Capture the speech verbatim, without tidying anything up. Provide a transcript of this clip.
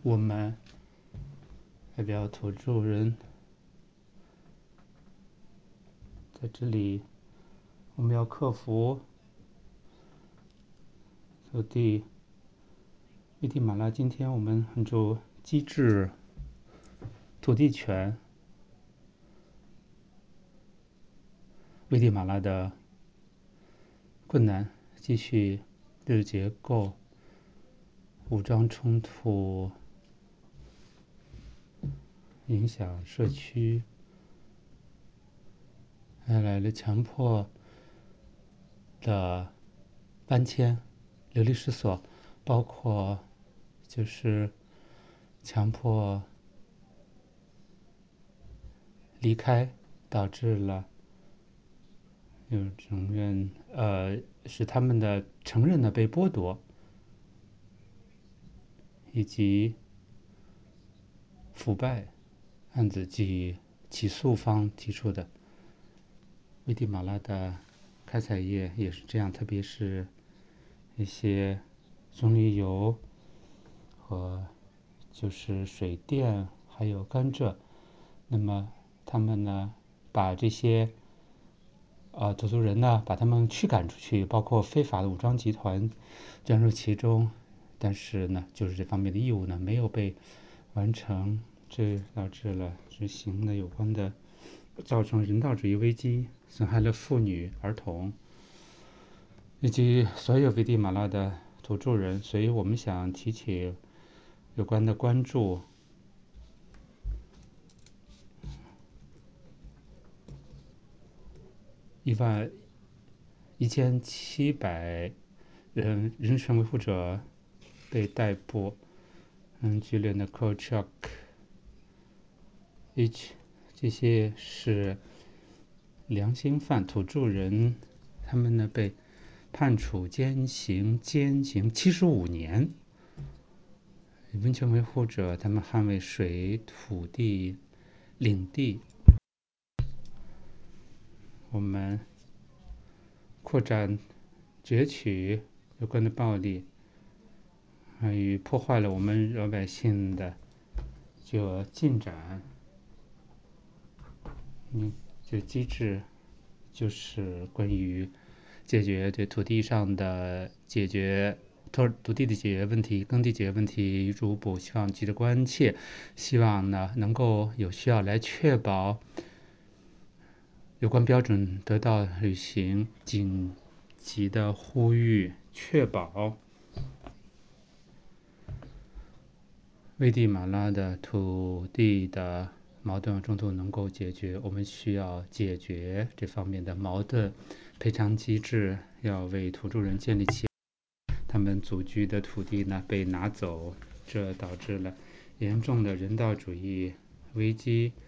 我们代表土著人在这里，我们要克服土地危地马拉。今天我们很注机制土地权危地马拉的困难，继续日结构武装冲突影响社区，带来了强迫的搬迁、流离失所，包括就是强迫离开，导致了有承认呃使他们的承认呢被剥夺，以及腐败案子及起诉方提出的。危地马拉的开采业也是这样，特别是一些棕榈油和就是水电还有甘蔗，那么他们呢把这些呃土著人呢把他们驱赶出去，包括非法的武装集团卷入其中，但是呢就是这方面的义务呢没有被完成，这导致了执行的有关的造成人道主义危机，损害了妇女、儿童以及所有危地马拉的土著人，所以我们想提起有关的关注。一万一千七百人人权维护者被逮捕，嗯 Julian Kolchak H 这些是良心犯土著人，他们呢被判处监刑监刑七十五年。人权维护者他们捍卫水土地领地，我们扩展攫取有关的暴力，与破坏了我们老百姓的就进展。嗯，这机制就是关于解决对土地上的解决土土地的解决问题、耕地解决问题，逐步希望记者关切，希望呢能够有需要来确保有关标准得到履行，紧急的呼吁确保危地马拉的土地的矛盾冲突能够解决，我们需要解决这方面的矛盾，赔偿机制要为土著人建立起他们祖居的土地呢被拿走，这导致了严重的人道主义危机，